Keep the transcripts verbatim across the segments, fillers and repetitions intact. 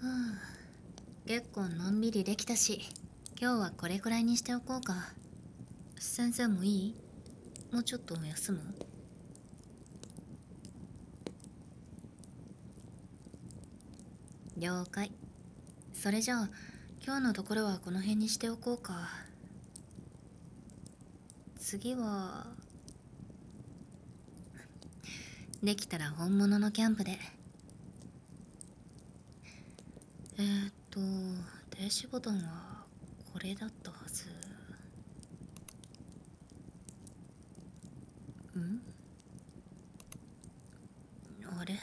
結構のんびりできたし、今日はこれくらいにしておこうか。先生もいい？もうちょっと休む？了解。それじゃあ今日のところはこの辺にしておこうか。次はできたら本物のキャンプで。えーっと停止ボタンはこれだったはず。ん？あれ？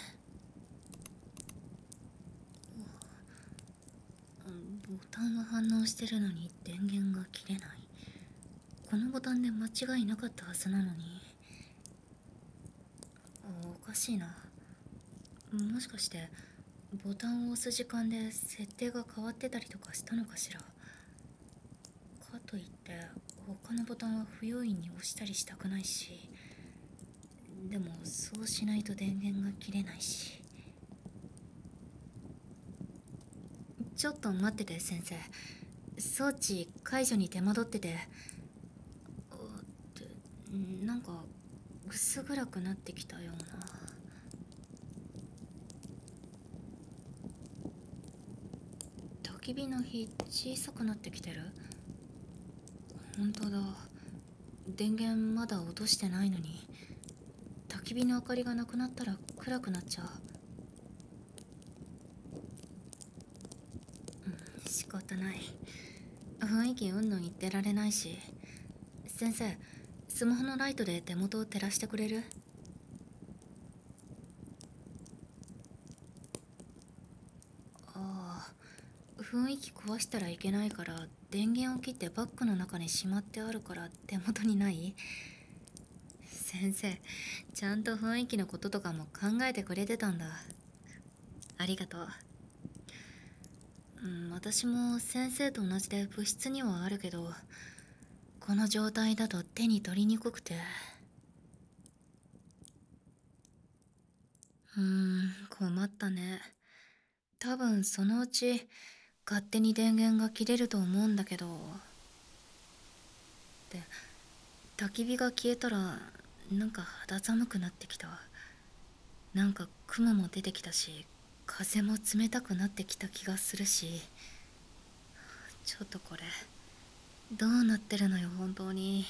ボタンは反応してるのに電源が切れない。このボタンで間違いなかったはずなのに。おかしいな。もしかしてボタンを押す時間で設定が変わってたりとかしたのかしら。かといって他のボタンは不用意に押したりしたくないし、でもそうしないと電源が切れないし。ちょっと待ってて先生、装置解除に手間取ってて。なんか薄暗くなってきたような。焚き火の火小さくなってきてる。本当だ、電源まだ落としてないのに。焚き火の明かりがなくなったら暗くなっちゃう。うん、仕方ない。雰囲気うんぬん言ってられないし。先生、スマホのライトで手元を照らしてくれる？ああ、雰囲気壊したらいけないから電源を切ってバッグの中にしまってあるから手元にない？先生、ちゃんと雰囲気のこととかも考えてくれてたんだ。ありがとう。うん、私も先生と同じで部室にはあるけど、この状態だと手に取りにくくて。うーん、困ったね。多分そのうち勝手に電源が切れると思うんだけど。で、焚き火が消えたらなんか肌寒くなってきた。なんか雲も出てきたし、風も冷たくなってきた気がするし。ちょっとこれどうなってるのよ本当に。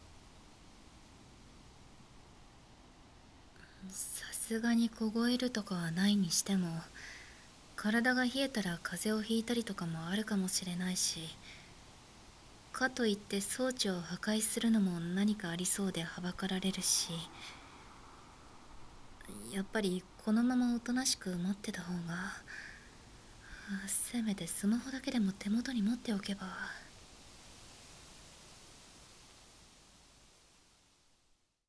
さすがに凍えるとかはないにしても、体が冷えたら風邪をひいたりとかもあるかもしれないし、かといって装置を破壊するのも何かありそうではばかられるし、やっぱりこのままおとなしく待ってた方が。せめてスマホだけでも手元に持っておけば。